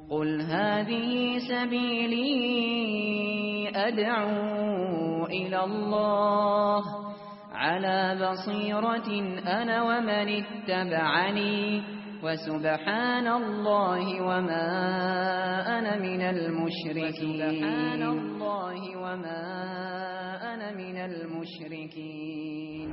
قل هذه سبيلي أدعو إلى الله على بصيرة أنا ومن اتبعني وسبحان الله وما أنا من المشركين.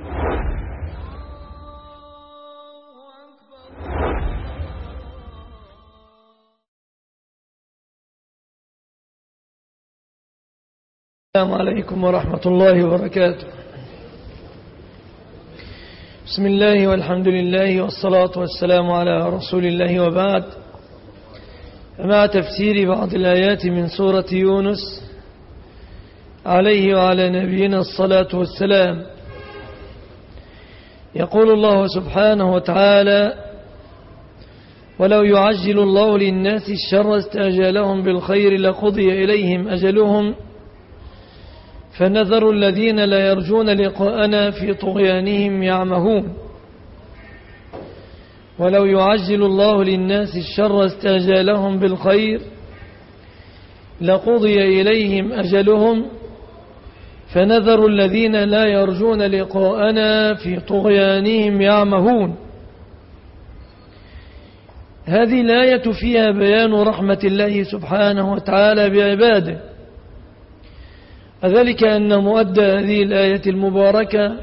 السلام عليكم ورحمة الله وبركاته. بسم الله والحمد لله والصلاة والسلام على رسول الله، وبعد. مع تفسير بعض الآيات من سورة يونس عليه وعلى نبينا الصلاة والسلام، يقول الله سبحانه وتعالى: ولو يعجل الله للناس الشر استعجالهم بالخير لقضي إليهم أجلهم فنذر الذين لا يرجون لقاءنا في طغيانهم يعمهون. ولو يعجل الله للناس الشر استعجالهم بالخير لقضي إليهم أجلهم فنذر الذين لا يرجون لقاءنا في طغيانهم يعمهون. هذه الآية فيها بيان رحمة الله سبحانه وتعالى بعباده، وذلك أن مؤدى هذه الآية المباركة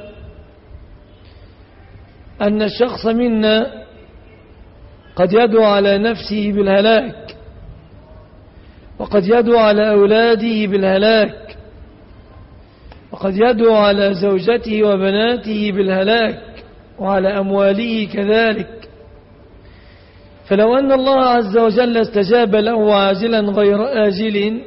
أن الشخص منا قد يدعو على نفسه بالهلاك، وقد يدعو على أولاده بالهلاك، وقد يدعو على زوجته وبناته بالهلاك، وعلى أمواله كذلك. فلو أن الله عز وجل استجاب له عاجلا غير آجل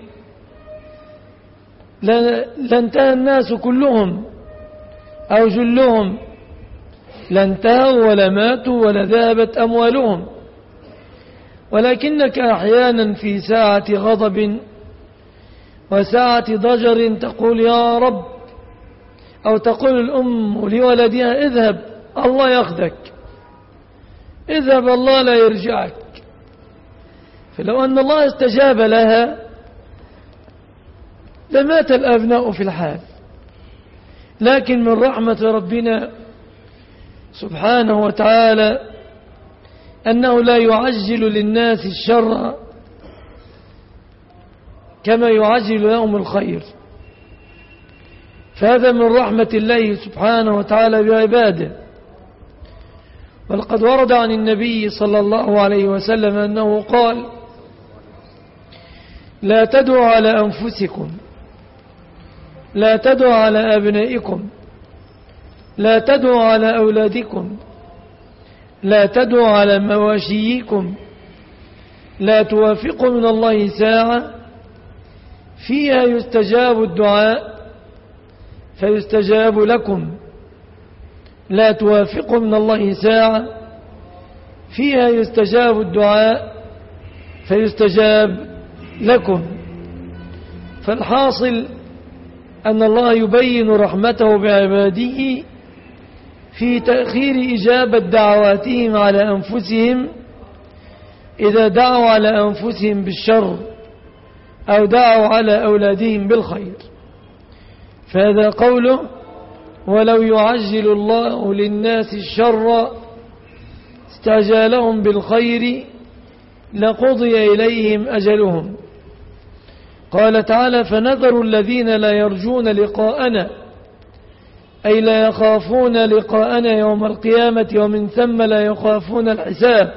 لانتهى الناس كلهم أو جلهم، لانتهوا ولا ماتوا ولا ذهبت أموالهم. ولكنك أحيانا في ساعة غضب وساعة ضجر تقول يا رب، أو تقول الأم لولدها اذهب الله ياخذك، اذهب الله لا يرجعك. فلو أن الله استجاب لها لمات الأبناء في الحال، لكن من رحمة ربنا سبحانه وتعالى أنه لا يعجل للناس الشر كما يعجل لهم الخير، فهذا من رحمة الله سبحانه وتعالى بعباده. ولقد ورد عن النبي صلى الله عليه وسلم أنه قال: لا تدعوا على أنفسكم، لا تدعوا على أبنائكم، لا تدعوا على أولادكم، لا تدعوا على مواشيكم، لا توافقوا من الله ساعة فيها يستجاب الدعاء فيستجاب لكم، لا توافقوا من الله ساعة فيها يستجاب الدعاء فيستجاب لكم. فالحاصل أن الله يبين رحمته بعباده في تأخير إجابة دعواتهم على أنفسهم إذا دعوا على أنفسهم بالشر أو دعوا على أولادهم بالخير. فهذا قوله: ولو يعجل الله للناس الشر استعجالهم بالخير لقضي إليهم أجلهم. قال تعالى: فنذر الذين لا يرجون لقاءنا، أي لا يخافون لقاءنا يوم القيامة، ومن ثم لا يخافون الحساب،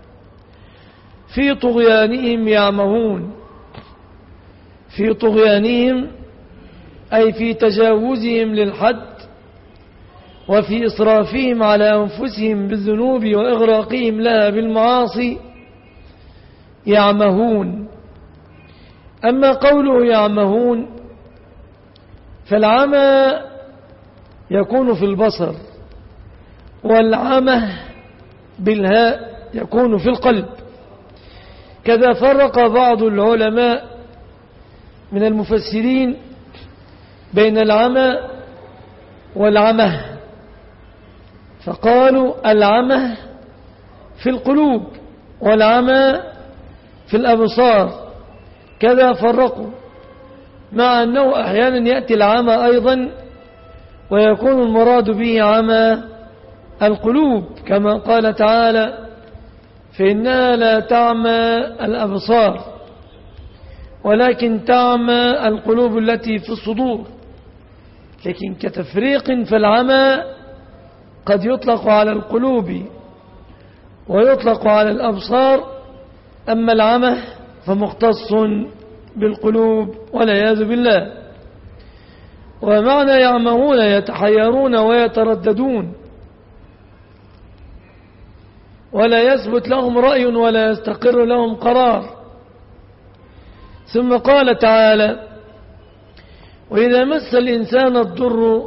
في طغيانهم يعمهون. في طغيانهم أي في تجاوزهم للحد وفي إسرافهم على أنفسهم بالذنوب وإغراقهم لها بالمعاصي يعمهون. أما قوله يعمهون فالعمى يكون في البصر، والعمى بالهاء يكون في القلب. كذا فرق بعض العلماء من المفسرين بين العمى والعمى، فقالوا العمى في القلوب والعمى في الأبصار كذا فرقوا، مع أنه أحيانا يأتي العمى أيضا ويكون المراد به عمى القلوب، كما قال تعالى فإنها لا تعمى الأبصار ولكن تعمى القلوب التي في الصدور. لكن كتفريق فالعمى قد يطلق على القلوب ويطلق على الأبصار، أما العمى فمختص بالقلوب والعياذ بالله. ومعنى يعمهون يتحيرون ويترددون ولا يثبت لهم رأي ولا يستقر لهم قرار. ثم قال تعالى وإذا مس الإنسان الضر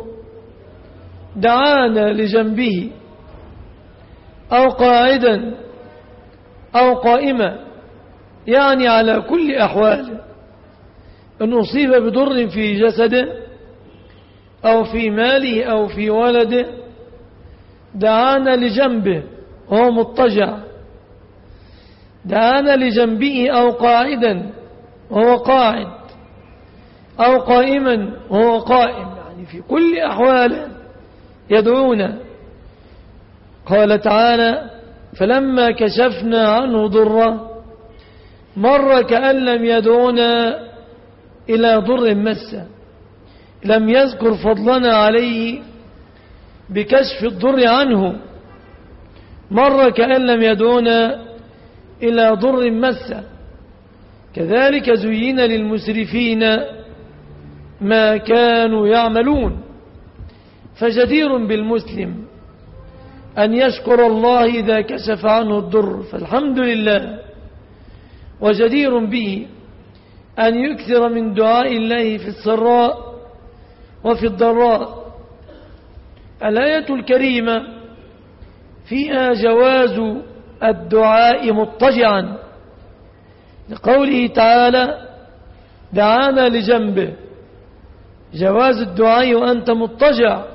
دعانا لجنبه أو قاعدا أو قائما، يعني على كل أحواله، إن أصيب بضر في جسده أو في ماله أو في ولده دعانا لجنبه وهو مضطجع، دعانا لجنبه أو قاعدا وهو قاعد أو قائما وهو قائم، يعني في كل أحواله يدعونا. قال تعالى فلما كشفنا عنه ضره مر كأن لم يدعونا إلى ضر مسه، لم يذكر فضلنا عليه بكشف الضر عنه، مر كأن لم يدعونا إلى ضر مسه. كذلك زين للمسرفين ما كانوا يعملون. فجدير بالمسلم أن يشكر الله إذا كشف عنه الضر فالحمد لله، وجدير به أن يكثر من دعاء الله في السراء وفي الضراء. الآية الكريمة فيها جواز الدعاء مضطجعا لقوله تعالى دعانا لجنبه، جواز الدعاء وأنت مضطجع،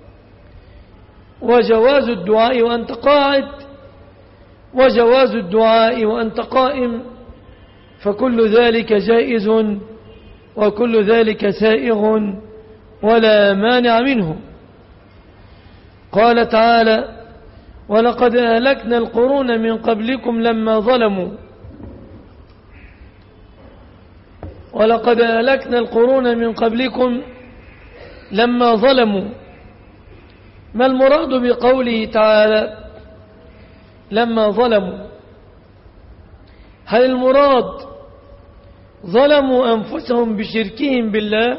وجواز الدعاء وأنت قاعد، وجواز الدعاء وأنت قائم، فكل ذلك جائز وكل ذلك سائغ ولا مانع منه. قال تعالى ولقد أهلكنا القرون من قبلكم لما ظلموا، ولقد أهلكنا القرون من قبلكم لما ظلموا. ما المراد بقوله تعالى لما ظلموا؟ هل المراد ظلموا أنفسهم بشركهم بالله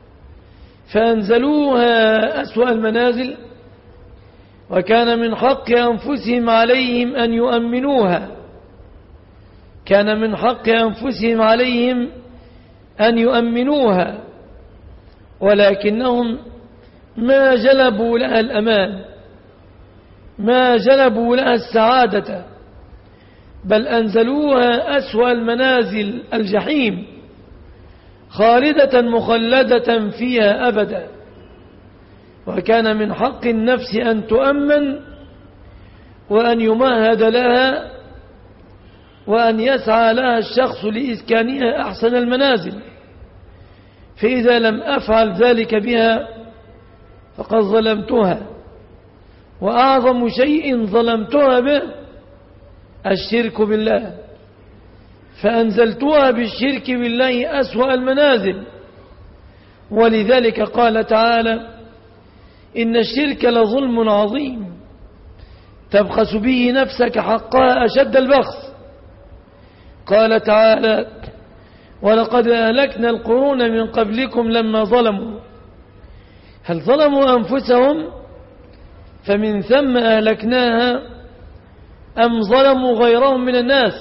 فأنزلوها أسوأ المنازل وكان من حق أنفسهم عليهم أن يؤمنوها، كان من حق أنفسهم عليهم أن يؤمنوها، ولكنهم ما جلبوا لها الأمان، ما جلبوا لها السعادة، بل أنزلوها أسوأ المنازل الجحيم خالدة مخلدة فيها أبدا. وكان من حق النفس أن تؤمن وأن يمهد لها وأن يسعى لها الشخص لإسكانها أحسن المنازل، فإذا لم أفعل ذلك بها فقد ظلمتها، وأعظم شيء ظلمتها به الشرك بالله، فأنزلتها بالشرك بالله أسوأ المنازل. ولذلك قال تعالى إن الشرك لظلم عظيم تبخس به نفسك حقها أشد البخس. قال تعالى ولقد أهلكنا القرون من قبلكم لما ظلموا. هل ظلموا أنفسهم فمن ثم أهلكناها أم ظلموا غيرهم من الناس؟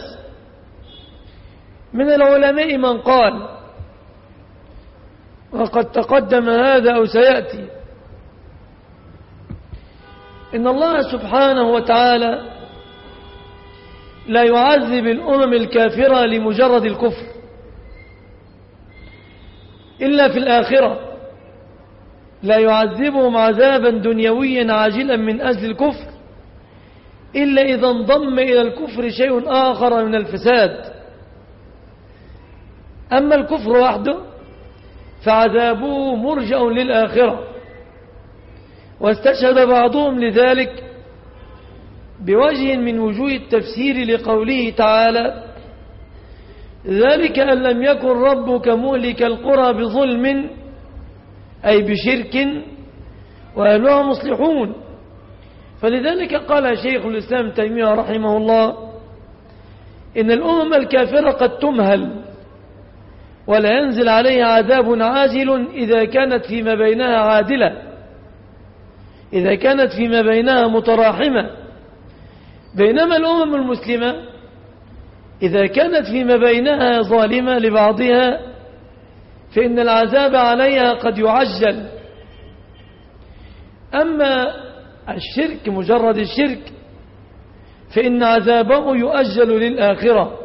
من العلماء من قال وقد تقدم هذا أو سيأتي إن الله سبحانه وتعالى لا يعذب الأمم الكافرة لمجرد الكفر إلا في الآخرة، لا يعذبهم عذابا دنيويا عاجلا من أجل الكفر إلا إذا انضم إلى الكفر شيء آخر من الفساد. أما الكفر وحده فعذابه مرجع للآخرة. واستشهد بعضهم لذلك بوجه من وجوه التفسير لقوله تعالى: ذلك أن لم يكن ربك مهلك القرى بظلم، أي بشرك، وأهلها مصلحون. فلذلك قال شيخ الإسلام تيمية رحمه الله: إن الأمم الكافرة قد تمهل ولا ينزل عليها عذاب عاجل إذا كانت فيما بينها عادلة، إذا كانت فيما بينها متراحمة. بينما الأمم المسلمة إذا كانت فيما بينها ظالمة لبعضها فإن العذاب عليها قد يعجل. أما الشرك مجرد الشرك فإن عذابه يؤجل للآخرة.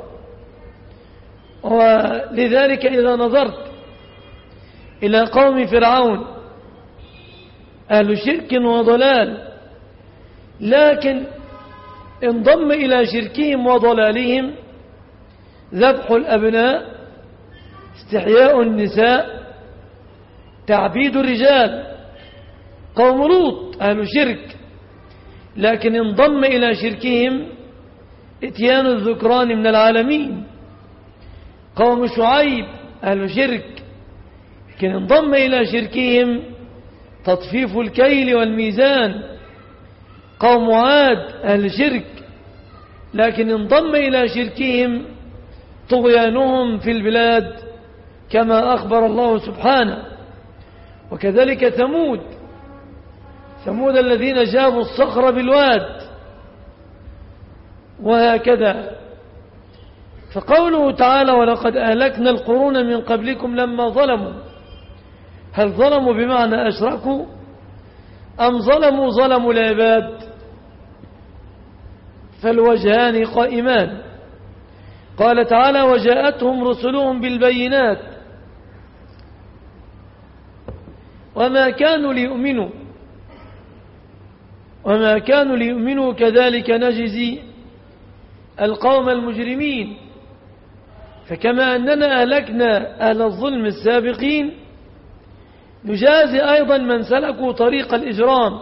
ولذلك إذا نظرت إلى قوم فرعون أهل شرك وضلال، لكن انضم إلى شركهم وضلالهم ذبح الأبناء، استحياء النساء، تعبيد الرجال. قوم لوط أهل شرك، لكن انضم إلى شركهم اتيان الذكران من العالمين. قوم شعيب أهل شرك، لكن انضم إلى شركهم تطفيف الكيل والميزان. قوم عاد أهل شرك، لكن انضم إلى شركهم طغيانهم في البلاد كما أخبر الله سبحانه. وكذلك ثمود الذين جابوا الصخر بالواد، وهكذا. فقوله تعالى: ولقد أهلكنا القرون من قبلكم لما ظلموا، هل ظلموا بمعنى أشركوا أم ظلموا العباد؟ فالوجهان قائمان. قال تعالى: وجاءتهم رسلهم بالبينات وما كانوا ليؤمنوا كذلك نجزي القوم المجرمين. فكما أننا أهلكنا أهل الظلم السابقين نجازي أيضا من سلكوا طريق الإجرام،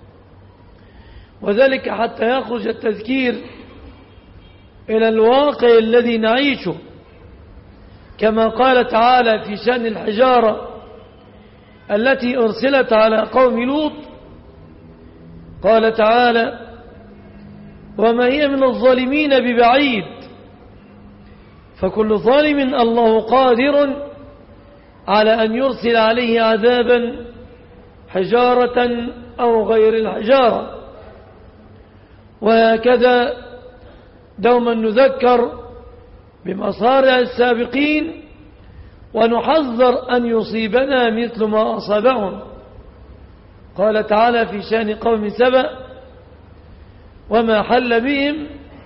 وذلك حتى يخرج التذكير إلى الواقع الذي نعيشه. كما قال تعالى في شأن الحجارة التي أرسلت على قوم لوط، قال تعالى: وما هي من الظالمين ببعيد. فكل ظالم الله قادر على أن يرسل عليه عذابا حجارة أو غير الحجارة. وهكذا دوما نذكر بمصارع السابقين ونحذر أن يصيبنا مثل ما أصابهم. قال تعالى في شأن قوم سبأ: وما حل بهم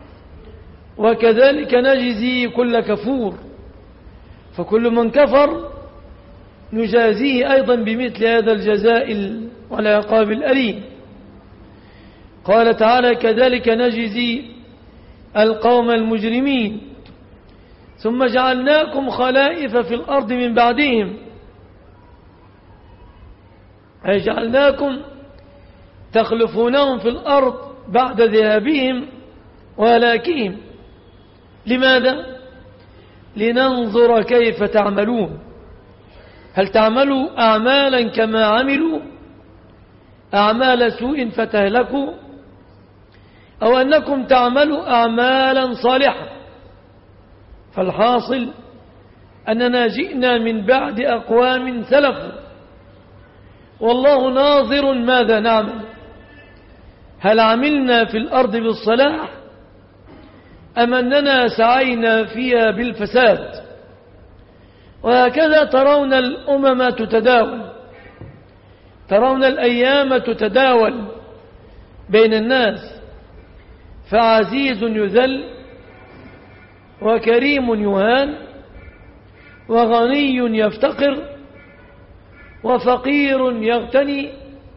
وكذلك نجزي كل كفور. فكل من كفر نجازيه أيضا بمثل هذا الجزاء والعقاب الأليم. قال تعالى: كذلك نجزي القوم المجرمين ثم جعلناكم خلائف في الأرض من بعدهم، أي جعلناكم تخلفونهم في الأرض بعد ذهابهم وهلاكهم. لماذا؟ لننظر كيف تعملون، هل تعملوا أعمالا كما عملوا أعمال سوء فتهلكوا، أو أنكم تعملوا أعمالا صالحة. فالحاصل أننا جئنا من بعد أقوام سلفوا، والله ناظر ماذا نعمل، هل عملنا في الأرض بالصلاح أم أننا سعينا فيها بالفساد. وهكذا ترون الأمم تتداول، ترون الأيام تتداول بين الناس، فعزيز يذل وكريم يهان وغني يفتقر وفقير يغتني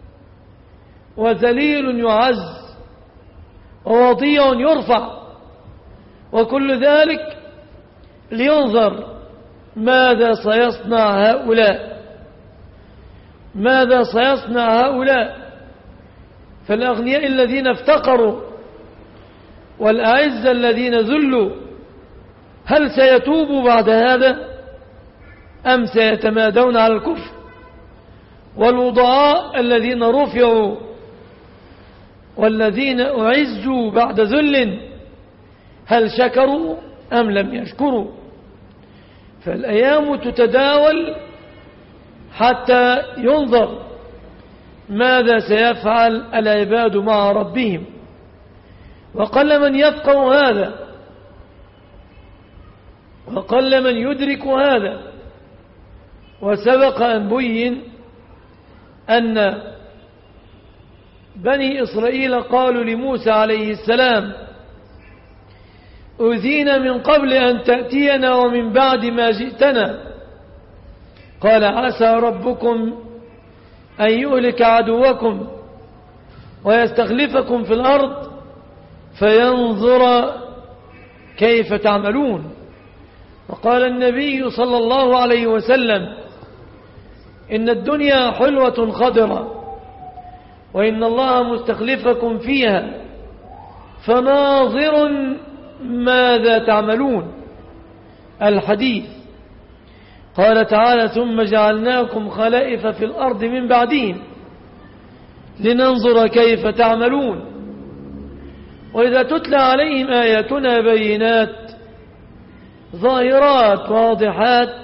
وذليل يعز ووضيع يرفع، وكل ذلك لينظر ماذا سيصنع هؤلاء؟ ماذا سيصنع هؤلاء؟ فالأغنياء الذين افتقروا والأعزة الذين ذلوا هل سيتوبوا بعد هذا أم سيتمادون على الكفر؟ والوضعاء الذين رفعوا والذين أعزوا بعد ذل هل شكروا أم لم يشكروا؟ فالأيام تتداول حتى ينظر ماذا سيفعل العباد مع ربهم، وقل من يفقه هذا وقل من يدرك هذا. وسبق أن بين أن بني إسرائيل قالوا لموسى عليه السلام: أوذينا من قبل أن تأتينا ومن بعد ما جئتنا. قال: عسى ربكم أن يهلك عدوكم ويستخلفكم في الأرض فينظر كيف تعملون. وقال النبي صلى الله عليه وسلم: إن الدنيا حلوة خضرة وإن الله مستخلفكم فيها فناظر ماذا تعملون. الحديث. قال تعالى: ثم جعلناكم خلائف في الأرض من بعدهم لننظر كيف تعملون. وإذا تتلى عليهم آياتنا بينات ظاهرات واضحات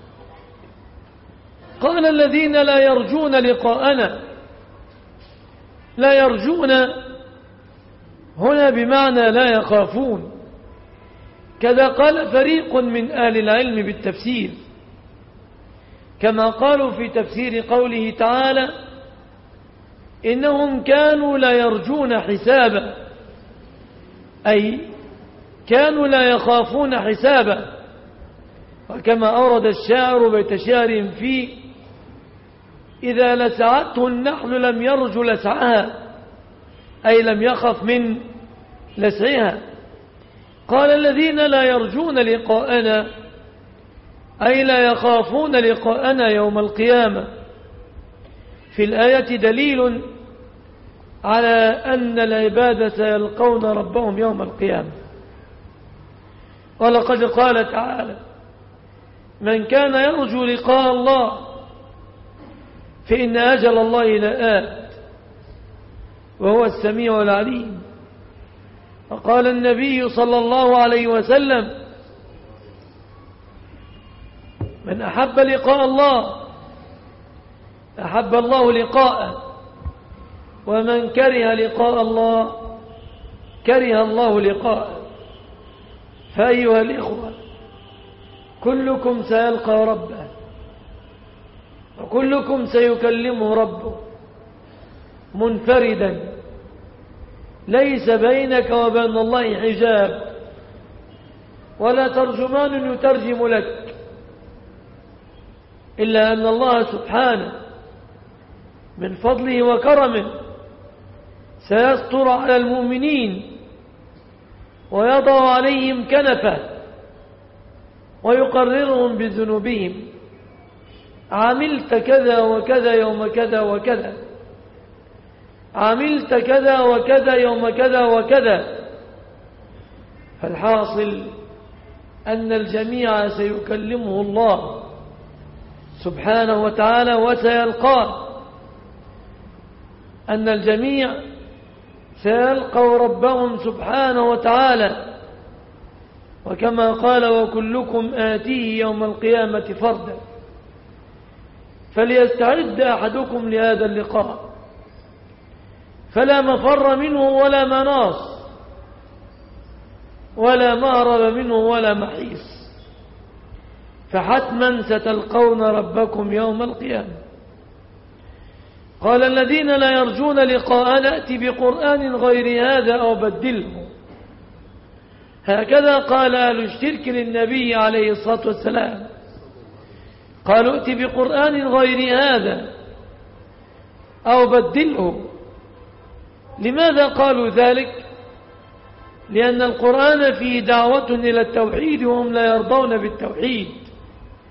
قال الذين لا يرجون لقاءنا، لا يرجون هنا بمعنى لا يخافون، كذا قال فريق من أهل العلم بالتفسير، كما قالوا في تفسير قوله تعالى: إنهم كانوا لا يرجون حسابا، أي كانوا لا يخافون حسابا. وكما أورد الشاعر بيت شعر فيه: إذا لسعته النحل لم يرج لسعها، أي لم يخف من لسعها. قال الذين لا يرجون لقاءنا أي لا يخافون لقاءنا يوم القيامة. في الآية دليل على أن العباد سيلقون ربهم يوم القيامة. ولقد قال تعالى: من كان يرجو لقاء الله فإن أجل الله لآت وهو السميع العليم. وقال النبي صلى الله عليه وسلم: من أحب لقاء الله أحب الله لقاءه، ومن كره لقاء الله كره الله لقاءه. فأيها الإخوة، كلكم سيلقى ربه وكلكم سيكلمه ربه منفردا، ليس بينك وبين الله حجاب ولا ترجمان يترجم لك، إلا أن الله سبحانه من فضله وكرمه سيستر على المؤمنين ويضع عليهم كنفه ويقررهم بذنوبهم: عملت كذا وكذا يوم كذا وكذا، عملت كذا وكذا يوم كذا وكذا. فالحاصل أن الجميع سيكلمه الله سبحانه وتعالى وسيلقاه، أن الجميع سيلقوا ربهم سبحانه وتعالى. وكما قال: وكلكم آتيه يوم القيامة فردا. فليستعد أحدكم لهذا اللقاء، فلا مفر منه ولا مناص ولا مهرب منه ولا محيص، فحتما ستلقون ربكم يوم القيامة. قال الذين لا يرجون لقاء نأتي بقرآن غير هذا أو بدله. هكذا قال أهل الشرك للنبي عليه الصلاة والسلام، قالوا ائت بقرآن غير هذا أو بدله. لماذا قالوا ذلك؟ لأن القرآن فيه دعوة إلى التوحيد وهم لا يرضون بالتوحيد،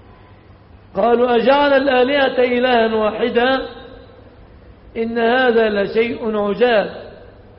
قالوا أجعل الآلهة إلها واحدا إن هذا لشيء عجاب.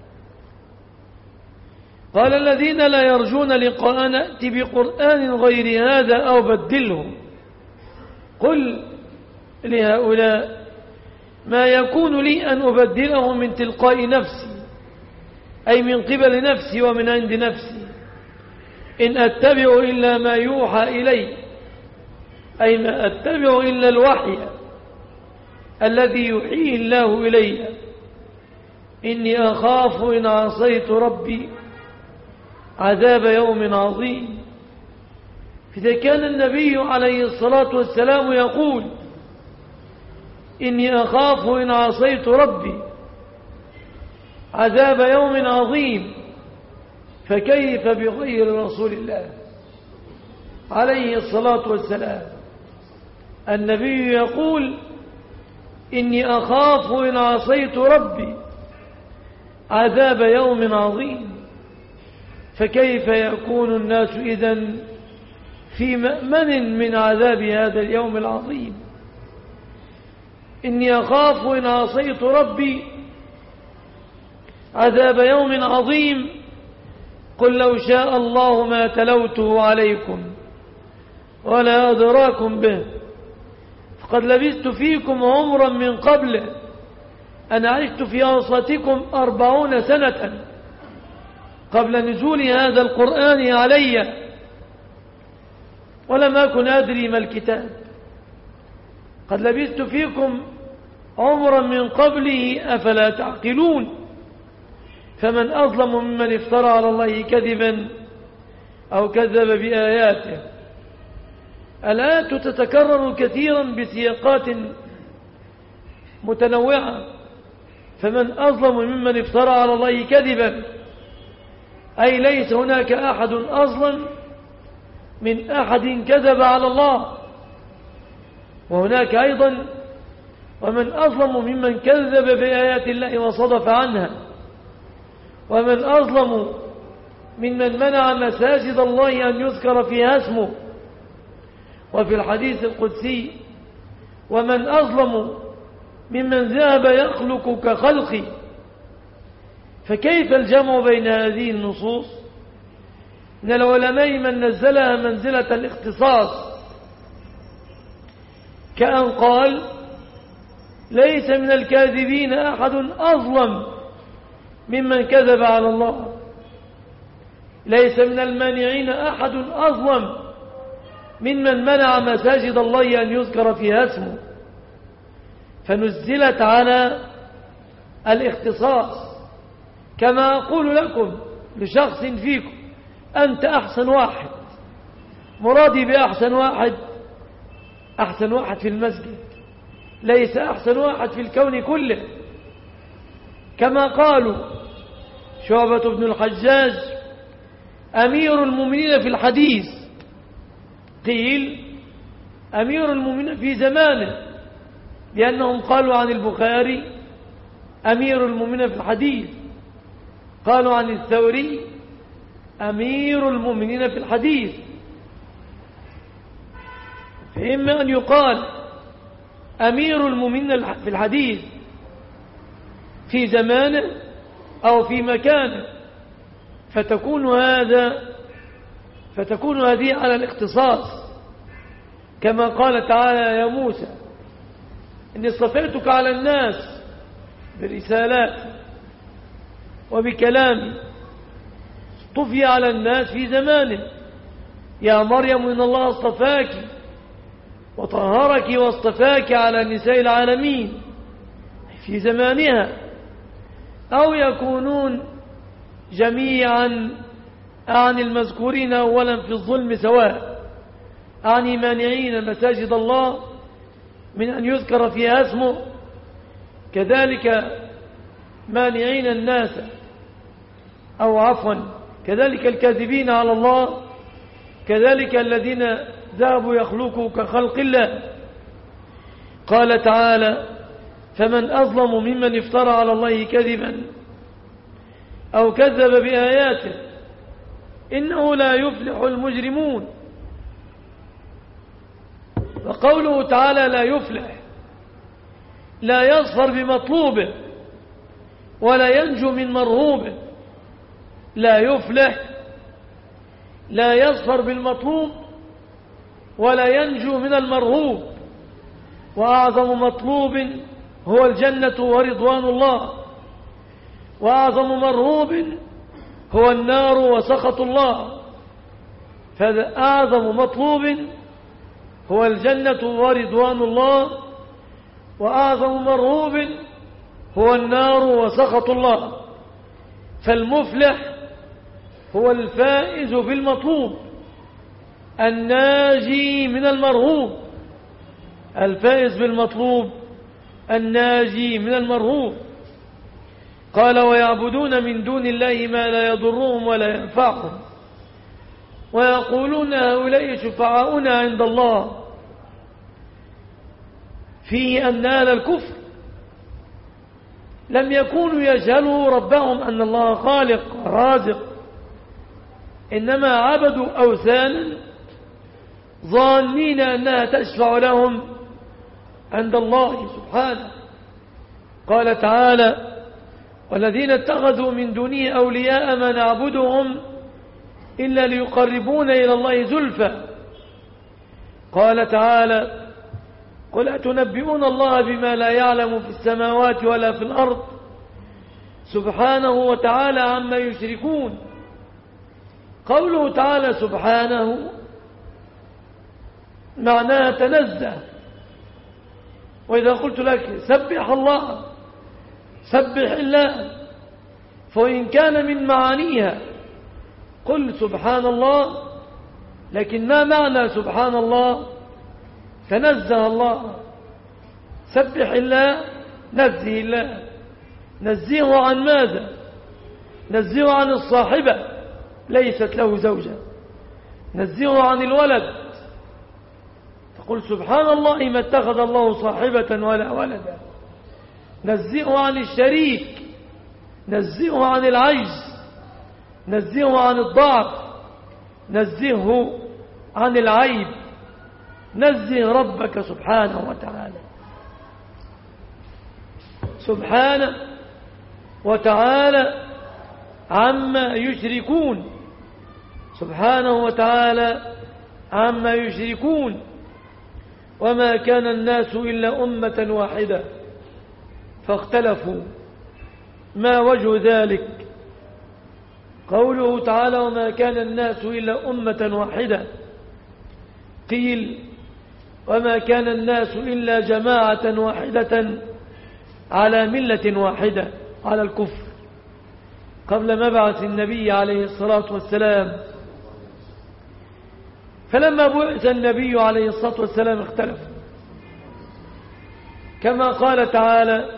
قال الذين لا يرجون لقاءنا ائت بقرآن غير هذا أو بدله. قل لهؤلاء ما يكون لي أن أبدله من تلقاء نفسي، أي من قبل نفسي ومن عند نفسي، إن أتبع إلا ما يوحى إلي، أي ما أتبع إلا الوحي الذي يحييه الله إلي. إني أخاف إن عصيت ربي عذاب يوم عظيم. إذا كان النبي عليه الصلاة والسلام يقول إني أخاف إن عصيت ربي عذاب يوم عظيم، فكيف بغير رسول الله عليه الصلاة والسلام؟ النبي يقول إني أخاف إن عصيت ربي عذاب يوم عظيم، فكيف يكون الناس إذن في مأمن من عذاب هذا اليوم العظيم؟ إني أخاف إن عصيت ربي عذاب يوم عظيم. قل لو شاء الله ما تلوته عليكم ولا أدراكم به، فقد لبثت فيكم عمرا من قبله، أنا عشت في أوسطكم 40 سنة قبل نزول هذا القرآن علي، ولم أكن أدري ما الكتاب. قد لبثت فيكم عمرا من قبله أفلا تعقلون. فمن أظلم ممن افترى على الله كذبا أو كذب بآياته. الآيات تتكرر كثيرا بسياقات متنوعة. فمن أظلم ممن افترى على الله كذبا، أي ليس هناك أحد أظلم من أحد كذب على الله. وهناك أيضا ومن أظلم ممن كذب بآيات الله وصدف عنها، ومن أظلم ممن منع مساجد الله أن يذكر فيها اسمه. وفي الحديث القدسي ومن أظلم ممن ذهب يخلق كخلقي. فكيف الجمع بين هذه النصوص؟ من العلماء من نزلها منزلة الاختصاص، كأن قال ليس من الكاذبين أحد أظلم ممن كذب على الله، ليس من المانعين أحد أظلم ممن منع مساجد الله أن يذكر فيها اسمه. فنزلت على الاختصاص. كما أقول لكم لشخص فيكم أنت أحسن واحد، مرادي بأحسن واحد أحسن واحد في المسجد، ليس أحسن واحد في الكون كله. كما قالوا شعبة بن الحجاج أمير المؤمنين في الحديث، قيل أمير المؤمنين في زمانه، لأنهم قالوا عن البخاري أمير المؤمنين في الحديث، قالوا عن الثوري أمير المؤمنين في الحديث. فإما أن يقال أمير المؤمنين في الحديث في زمانه أو في مكانه، فتكون هذه على الاختصاص. كما قال تعالى يا موسى إني اصطفيتك على الناس برسالاتي وبكلامي. اصطفي على الناس في زمانه. يا مريم إن الله اصطفاك وطهرك واصطفاك على نساء العالمين في زمانها. أو يكونون جميعا عن المذكورين أولا في الظلم سواء، أعني مانعين مساجد الله من أن يذكر فيها اسمه، كذلك مانعين الناس، أو عفوا كذلك الكاذبين على الله، كذلك الذين ذهبوا يخلقوا كخلق الله. قال تعالى فمن أظلم ممن افترى على الله كذبا أو كذب بآياته إنه لا يفلح المجرمون. وقوله تعالى لا يفلح لا يظفر بمطلوبه ولا ينجو من مرهوبه. لا يفلح لا يظفر بالمطلوب ولا ينجو من المرهوب. وأعظم مطلوب هو الجنة ورضوان الله، وأعظم مرهوب هو النار وسخط الله. فهذا أعظم مطلوب هو الجنة ورضوان الله، وأعظم مرهوب هو النار وسخط الله. فالمفلح هو الفائز بالمطلوب الناجي من المرهوب. الفائز بالمطلوب الناجي من المرهوب. قال ويعبدون من دون الله ما لا يضرهم ولا ينفعهم ويقولون هؤلاء شفعاؤنا عند الله فيه أن أهل الكفر لم يكونوا يجهلوا ربهم أن الله خالق رازق، إنما عبدوا أوثانا ظانين أنها تشفع لهم عند الله سبحانه. قال تعالى والذين اتخذوا من دونه أولياء ما نعبدهم إلا ليقربون إلى الله زلفى. قال تعالى قل أتنبئون الله بما لا يعلم في السماوات ولا في الأرض سبحانه وتعالى عما يشركون. قوله تعالى سبحانه معناها تنزه. وإذا قلت لك سبح الله سبح الله، فإن كان من معانيها قل سبحان الله، لكن ما معنى سبحان الله؟ تنزه الله. سبح الله نزه الله. نزهه عن ماذا؟ نزهه عن الصاحبة ليست له زوجة، نزهه عن الولد تقول سبحان الله ما اتخذ الله صاحبة ولا ولدا. نزهه عن الشريك، نزهه عن العجز، نزهه عن الضعف، نزهه عن العيب. نزه ربك سبحانه وتعالى. سبحانه وتعالى عما يشركون. سبحانه وتعالى عما يشركون. وما كان الناس إلا أمة واحدة فاختلفوا. ما وجه ذلك؟ قوله تعالى وما كان الناس إلا أمة واحدة. قيل وما كان الناس إلا جماعة واحدة على ملة واحدة على الكفر قبل مبعث النبي عليه الصلاة والسلام. فلما بعث النبي عليه الصلاة والسلام اختلفوا، كما قال تعالى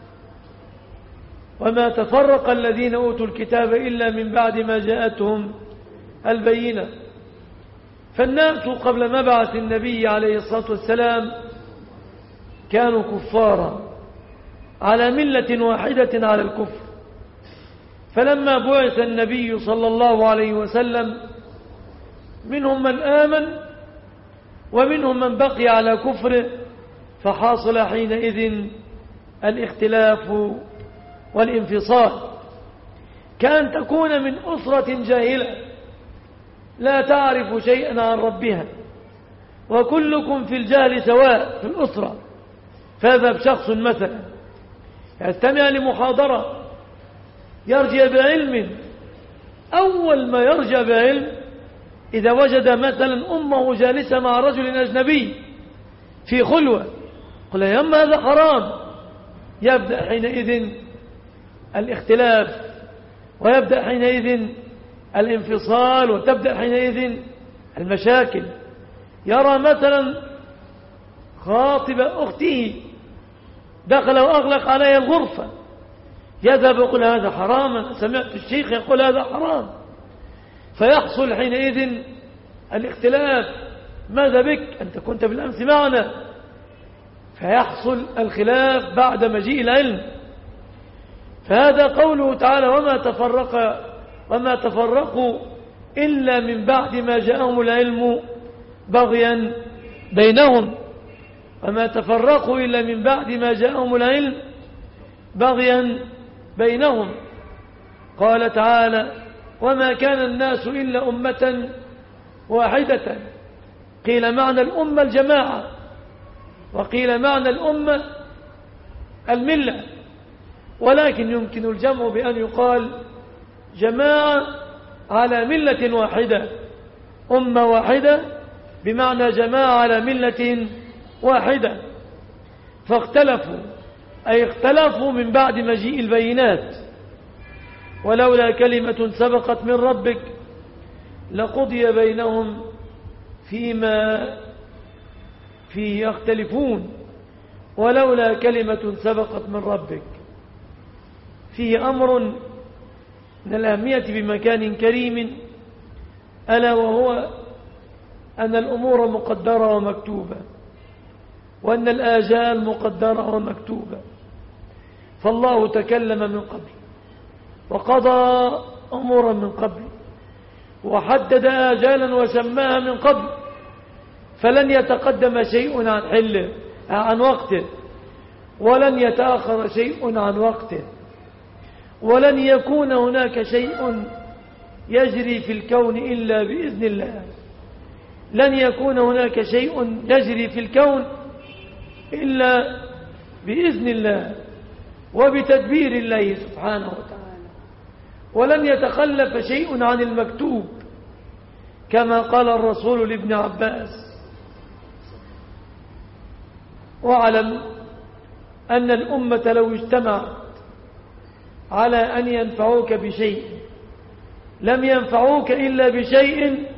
وما تفرق الذين أوتوا الكتاب إلا من بعد ما جاءتهم البينة. فالناس قبل مبعث النبي عليه الصلاة والسلام كانوا كفارا على ملة واحدة على الكفر. فلما بعث النبي صلى الله عليه وسلم منهم من آمن ومنهم من بقي على كفره، فحاصل حينئذ الاختلاف والانفصال. كأن تكون من أسرة جاهلة لا تعرف شيئا عن ربها، وكلكم في الجهل سواء في الأسرة. فيذهب شخص مثلا يستمع لمحاضرة يرجع بعلم، أول ما يرجع بعلم إذا وجد مثلا أمه جالسة مع رجل أجنبي في خلوة قل يا أم هذا حرام، يبدأ حينئذ الاختلاف ويبدأ حينئذ الانفصال وتبدأ حينئذ المشاكل. يرى مثلا خاطب أخته دخل وأغلق عليها الغرفة، يذهب يقول هذا حرام، سمعت الشيخ يقول هذا حرام، فيحصل حينئذ الاختلاف. ماذا بك أنت كنت بالأمس معنا؟ فيحصل الخلاف بعد مجيء العلم. فهذا قوله تعالى وما تفرقوا إلا من بعد ما جاءهم العلم بغيا بينهم. وما تفرقوا إلا من بعد ما جاءهم العلم بغيا بينهم. قال تعالى: وما كان الناس إلا أمة واحدة. قيل معنى الأمة الجماعة، وقيل معنى الأمة الملة، ولكن يمكن الجمع بأن يقال جماعة على ملة واحدة، أمة واحدة بمعنى جماعة على ملة واحدة. فاختلفوا أي اختلفوا من بعد مجيء البينات، ولولا كلمة سبقت من ربك لقضي بينهم فيما فيه يختلفون. ولولا كلمة سبقت من ربك فيه أمر من الأهمية بمكان كريم، ألا وهو أن الأمور مقدرة ومكتوبة، وأن الآجال مقدرة ومكتوبة. فالله تكلم من قبل وقضى أمورا من قبل وحدد آجالا وسماها من قبل، فلن يتقدم شيء عن حله عن وقته، ولن يتأخر شيء عن وقته، ولن يكون هناك شيء يجري في الكون إلا بإذن الله. لن يكون هناك شيء يجري في الكون إلا بإذن الله وبتدبير الله سبحانه وتعالى، ولن يتخلف شيء عن المكتوب، كما قال الرسول لابن عباس: واعلم أن الأمة لو اجتمعت على أن ينفعوك بشيء لم ينفعوك إلا بشيء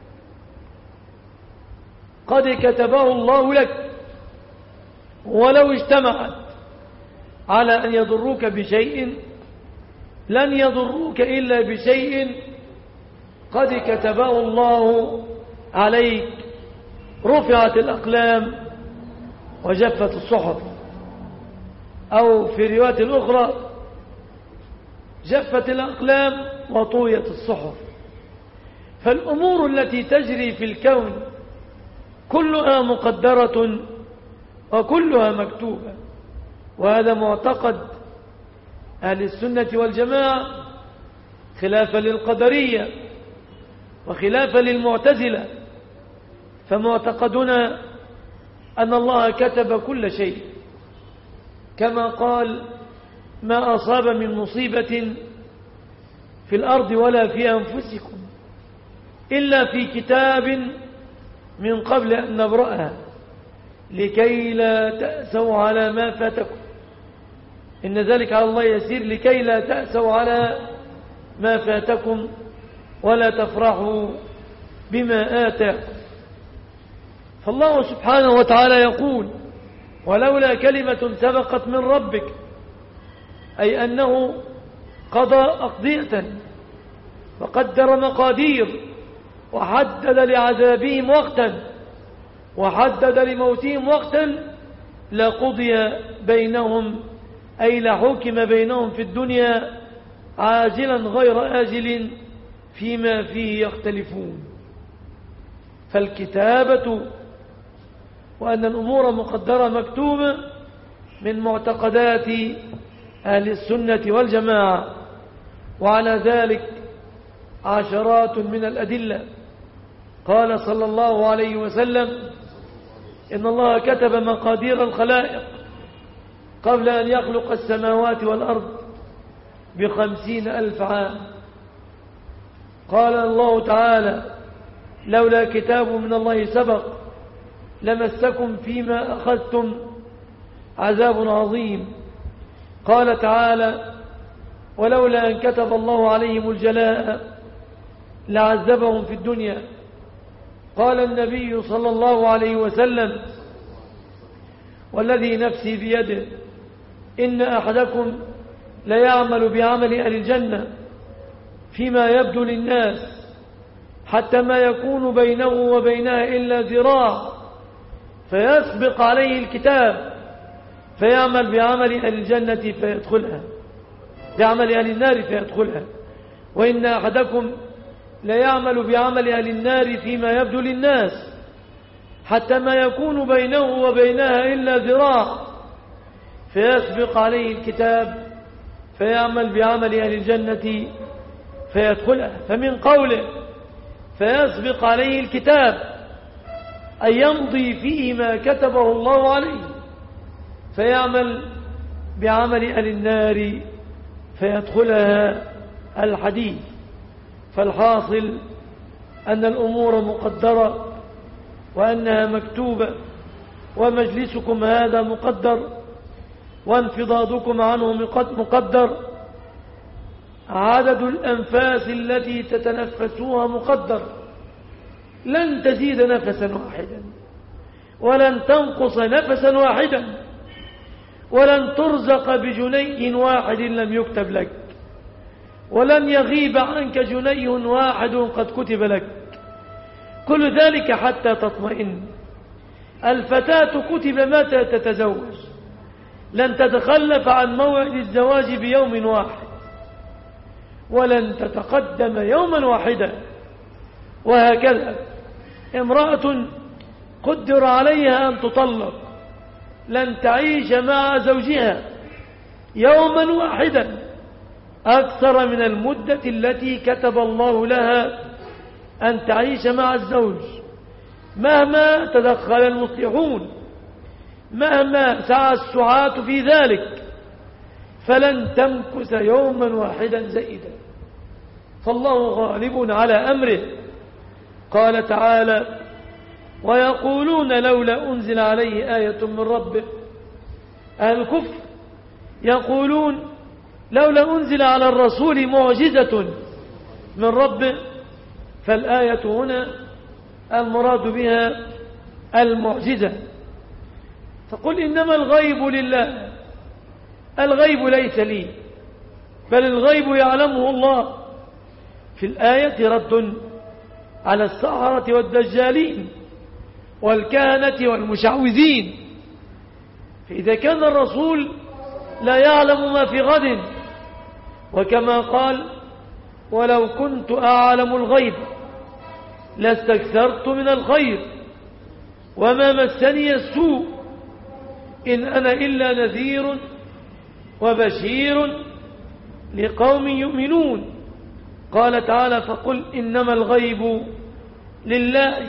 قد كتبه الله لك، ولو اجتمعت على أن يضروك بشيء لن يضروك إلا بشيء قد كتبه الله عليك. رفعت الأقلام وجفت الصحف، أو في رواية الأخرى: جفت الأقلام وطويت الصحف. فالأمور التي تجري في الكون كلها مقدرة وكلها مكتوبة، وهذا معتقد أهل السنة والجماعة، خلافا للقدرية وخلافا للمعتزلة. فمعتقدنا أن الله كتب كل شيء، كما قال: ما أصاب من مصيبة في الأرض ولا في أنفسكم إلا في كتاب من قبل أن نبرأها لكي لا تأسوا على ما فاتكم، إن ذلك على الله يسير، لكي لا تأسوا على ما فاتكم ولا تفرحوا بما آتاكم. فالله سبحانه وتعالى يقول: ولولا كلمة سبقت من ربك، أي أنه قضى أقضية وقدر مقادير وحدد لعذابهم وقتا وحدد لموتهم وقتا، لقضي بينهم أي لحكم بينهم في الدنيا عاجلا غير آجل فيما فيه يختلفون. فالكتابة وأن الأمور مقدرة مكتوبة من معتقدات أهل السنة والجماعة، وعلى ذلك عشرات من الأدلة. قال صلى الله عليه وسلم: إن الله كتب مقادير الخلائق قبل أن يخلق السماوات والأرض ب50,000 عام. قال الله تعالى: لولا كتاب من الله سبق لمسكم فيما أخذتم عذاب عظيم. قال تعالى: ولولا أن كتب الله عليهم الجلاء لعذبهم في الدنيا. قال النبي صلى الله عليه وسلم: والذي نفسي بيده إن أحدكم ليعمل بعمل أهل الجنة فيما يبدو للناس حتى ما يكون بينه وبينها إلا ذراع، فيسبق عليه الكتاب فيعمل بعمل أهل الجنة فيدخلها، بعمل أهل النار فيدخلها. وإن أحدكم ليعمل بعمل أهل النار فيما يبدو للناس حتى ما يكون بينه وبينها إلا ذراع، فيسبق عليه الكتاب فيعمل بعمل أهل الجنة فيدخلها. فمن قوله فيسبق عليه الكتاب أن يمضي فيه ما كتبه الله عليه فيعمل بعمل أهل النار فيدخلها الحديث. فالحاصل أن الأمور مقدرة وأنها مكتوبة، ومجلسكم هذا مقدر، وانفضاضكم عنه مقدر، عدد الأنفاس التي تتنفسوها مقدر، لن تزيد نفسا واحدا ولن تنقص نفسا واحدا، ولن ترزق بجنيه واحد لم يكتب لك، ولن يغيب عنك جنيه واحد قد كتب لك. كل ذلك حتى تطمئن. الفتاة كتب متى تتزوج، لن تتخلف عن موعد الزواج بيوم واحد، ولن تتقدم يوما واحدا. وهكذا امرأة قدر عليها أن تطلق لن تعيش مع زوجها يوما واحدا أكثر من المدة التي كتب الله لها أن تعيش مع الزوج، مهما تدخل المصلحون، مهما سعى السعاة في ذلك، فلن تمكث يوما واحدا زائدا. فالله غالب على أمره. قال تعالى: ويقولون لولا أنزل عليه آية من ربه. أهل الكفر يقولون لولا أنزل على الرسول معجزة من ربه. فالآية هنا المراد بها المعجزة. فقل إنما الغيب لله، الغيب ليس لي، بل الغيب يعلمه الله. في الآية رد على السحرة والدجالين والكهنة والمشعوذين. فإذا كان الرسول لا يعلم ما في غد، وكما قال: ولو كنت أعلم الغيب لاستكثرت من الخير وما مسني السوء إن أنا إلا نذير وبشير لقوم يؤمنون. قال تعالى: فقل إنما الغيب لله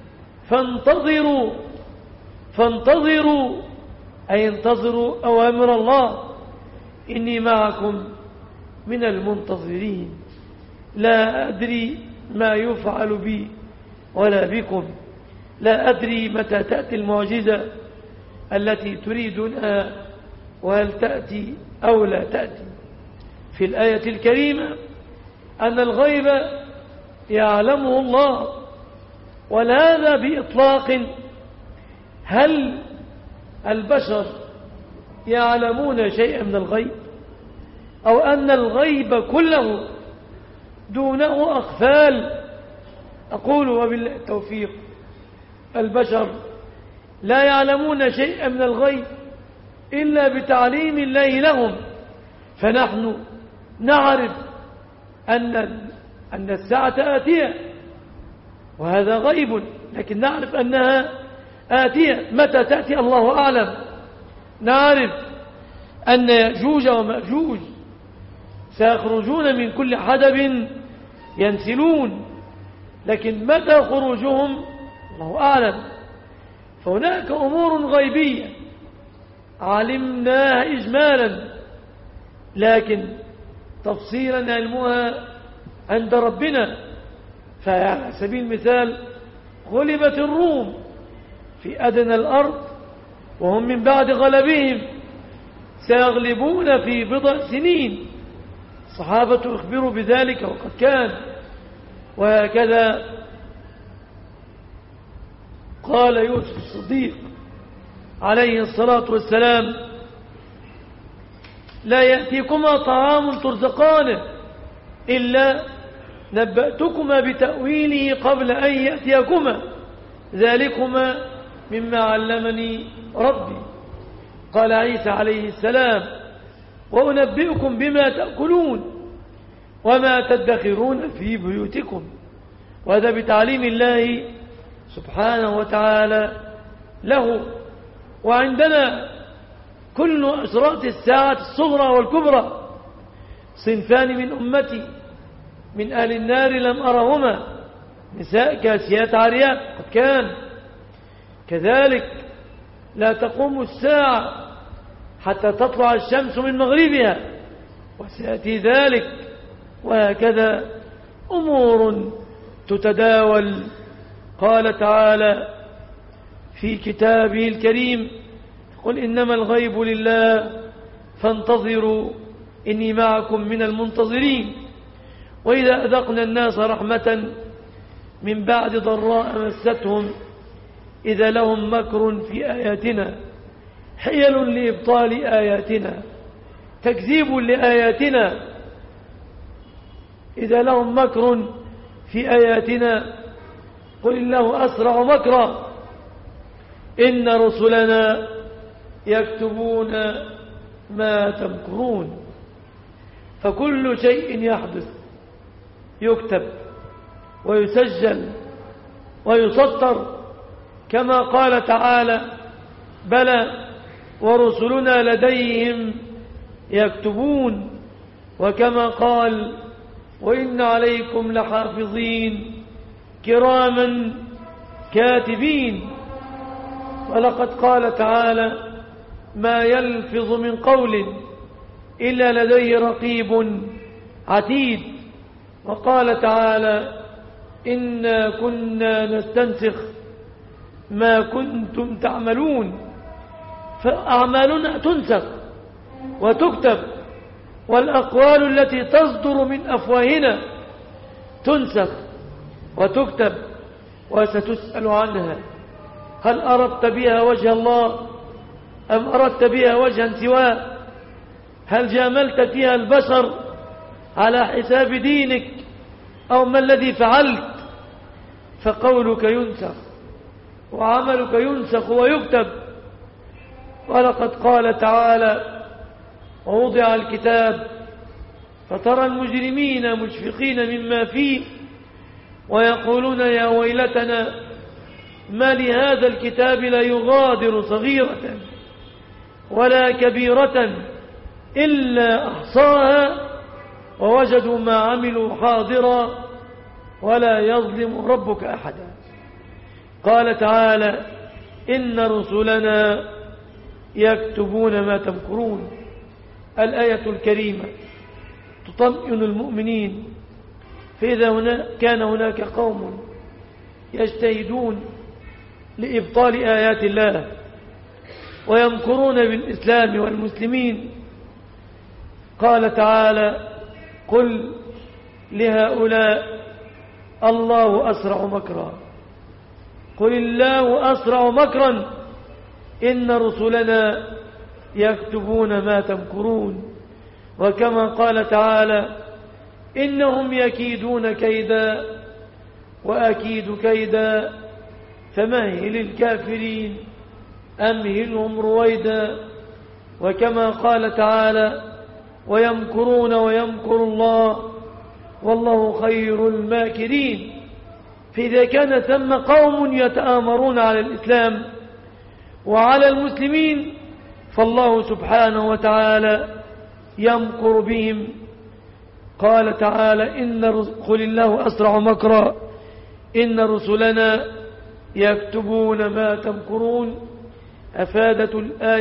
فانتظروا أي انتظروا أوامر الله إني معكم من المنتظرين. لا أدري ما يفعل بي ولا بكم، لا أدري متى تأتي المعجزة التي تريدونها، وهل تأتي أو لا تأتي. في الآية الكريمة أن الغيب يعلمه الله، وهذا بإطلاق. هل البشر يعلمون شيئا من الغيب، أو أن الغيب كله دونه أغفال؟ أقول وبالله التوفيق: البشر لا يعلمون شيئا من الغيب إلا بتعليم الله لهم. فنحن نعرف أن الساعة آتية، وهذا غيب، لكن نعرف أنها آتية. متى تأتي الله أعلم. نعرف أن يأجوج ومأجوج سيخرجون من كل حدب ينسلون، لكن متى خروجهم الله أعلم. فهناك أمور غيبية علمناها إجمالا، لكن تفصيلا علمها عند ربنا. فعلى سبيل المثال غلبت الروم في أدنى الأرض، وهم من بعد غلبهم سيغلبون في بضع سنين. الصحابة أخبروا بذلك وقد كان. وهكذا قال يوسف الصديق عليه الصلاة والسلام: لا يأتيكما طعام ترزقانه إلا نبأتكما بتأويله قبل أن يأتيكما، ذلكما مما علمني ربي. قال عيسى عليه السلام: وأنبئكم بما تأكلون وما تدخرون في بيوتكم. وهذا بتعليم الله سبحانه وتعالى له. وعندنا كل أشراط الساعة الصغرى والكبرى. صنفان من أمتي من أهل النار لم أرهما، نساء كاسيات عاريات، قد كان كذلك لا تقوم الساعة حتى تطلع الشمس من مغربها، وسيأتي ذلك، وهكذا أمور تتداول. قال تعالى في كتابه الكريم: قل إنما الغيب لله فانتظروا إني معكم من المنتظرين. وإذا أذقنا الناس رحمة من بعد ضراء مستهم إذا لهم مكر في آياتنا، حيل لإبطال آياتنا، تكذيب لآياتنا. إذا لهم مكر في آياتنا قل الله أسرع مكرا إن رسلنا يكتبون ما تمكرون. فكل شيء يحدث يكتب ويسجل ويسطر، كما قال تعالى: بلى ورسلنا لديهم يكتبون. وكما قال: وإن عليكم لحافظين كراما كاتبين. ولقد قال تعالى: ما يلفظ من قول إلا لديه رقيب عتيد. وقال تعالى: إنا كنا نستنسخ ما كنتم تعملون. فأعمالنا تنسخ وتكتب، والأقوال التي تصدر من أفواهنا تنسخ وتكتب وستسأل عنها. هل أردت بها وجه الله أم أردت بها وجها سواه؟ هل جاملت فيها البشر على حساب دينك أو ما الذي فعلت؟ فقولك ينسخ وعملك ينسخ ويكتب. ولقد قال تعالى: ووضع الكتاب فترى المجرمين مشفقين مما فيه ويقولون يا ويلتنا ما لهذا الكتاب لا يغادر صغيرة ولا كبيرة إلا أحصاها ووجدوا ما عملوا حاضرا ولا يظلم ربك أحدا. قال تعالى: إن رسلنا يكتبون ما تمكرون. الآية الكريمة تطمئن المؤمنين، فإذا كان هناك قوم يجتهدون لإبطال آيات الله ويمكرون بالإسلام والمسلمين، قال تعالى: قل لهؤلاء الله أسرع مكرا. قل الله أسرع مكرا إن رسلنا يكتبون ما تمكرون. وكما قال تعالى: إنهم يكيدون كيدا وأكيد كيدا فمهل الكافرين أمهلهم رويدا. وكما قال تعالى: ويمكرون ويمكر الله والله خير الماكرين. فإذا كان ثم قوم يتآمرون على الإسلام وعلى المسلمين فالله سبحانه وتعالى يمكر بهم. قال تعالى: قل الله أسرع مكرا إن رسلنا يكتبون ما تمكرون. أفادت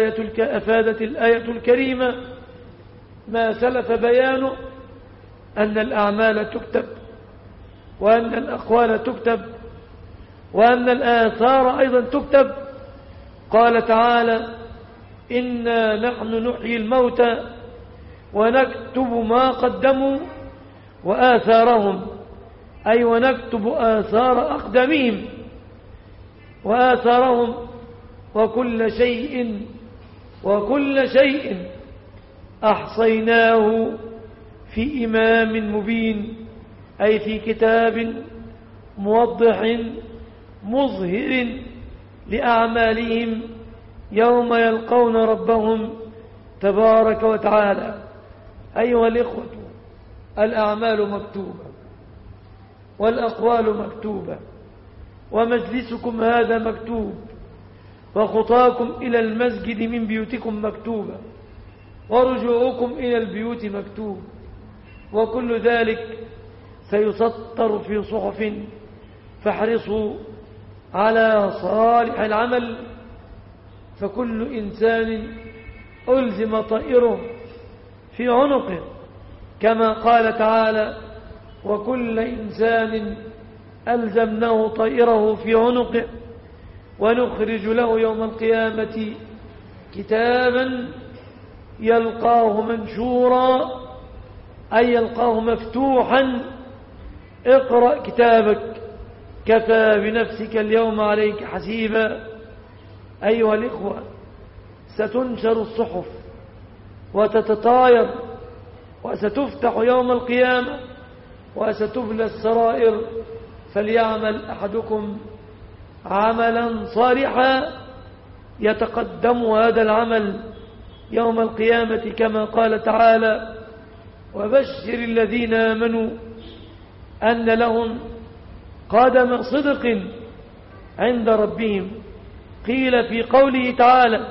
الآية الكريمة ما سلف بيانه أن الأعمال تكتب وأن الأقوال تكتب وأن الآثار أيضا تكتب. قال تعالى: إنا نحن نحيي الموتى ونكتب ما قدموا وآثارهم، أي ونكتب آثار أقدمهم وآثارهم وكل شيء أحصيناه في إمام مبين، أي في كتاب موضح مظهر لأعمالهم يوم يلقون ربهم تبارك وتعالى. أيها الإخوة، الأعمال مكتوبة والأقوال مكتوبة، ومجلسكم هذا مكتوب، وخطاكم إلى المسجد من بيوتكم مكتوبة، ورجوعكم إلى البيوت مكتوب، وكل ذلك سيسطر في صحف، فاحرصوا على صالح العمل، فكل إنسان ألزم طائره في عنقه، كما قال تعالى: وكل إنسان ألزمناه طائره في عنقه ونخرج له يوم القيامة كتابا يلقاه منشورا، أي يلقاه مفتوحا. اقرأ كتابك كفى بنفسك اليوم عليك حسيبا. أيها الإخوة، ستنشر الصحف وتتطاير، وستفتح يوم القيامة، وستبلى السرائر، فليعمل أحدكم عملا صالحا يتقدم هذا العمل يوم القيامة، كما قال تعالى: وبشر الذين آمنوا أن لهم قدم صدق عند ربهم. قيل في قوله تعالى: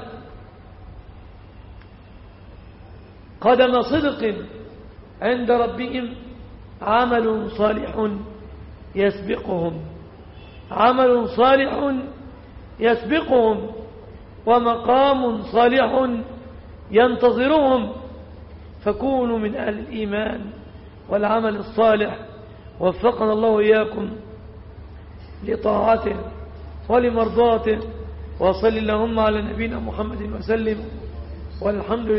قدم صدق عند ربهم عمل صالح يسبقهم، عمل صالح يسبقهم، ومقام صالح ينتظرهم. فكونوا من أهل الإيمان والعمل الصالح، وفقنا الله إياكم لطاعته ولمرضاته. وصل اللهم على نبينا محمد وسلم، والحمد لله.